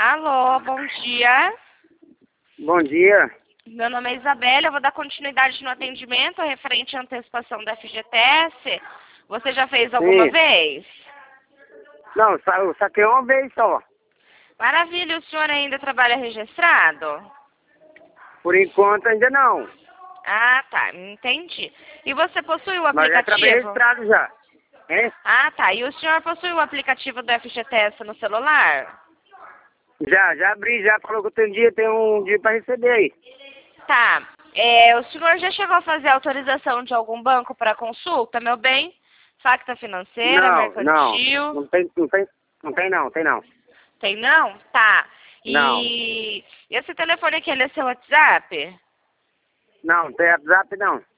Alô, bom dia. Bom dia. Meu nome é Isabela, eu vou dar continuidade no atendimento referente à antecipação da FGTS. Você já fez alguma Sim. vez? Não, eu saquei uma vez só. Maravilha, o senhor ainda trabalha registrado? Por enquanto ainda não. Ah, tá, entendi. E você possui o Mas já trabalhei aplicativo? registrado já. Hein? Ah, tá. E o senhor possui o aplicativo do FGTS no celular? Já abri, já falou que tem um dia pra receber aí. Tá. O senhor já chegou a fazer autorização de algum banco para consulta, meu bem? Facta financeira, Não, mercantil? tem não. Tem não? Tá. Não, E esse telefone aqui, ele é seu WhatsApp? não, tem WhatsApp não.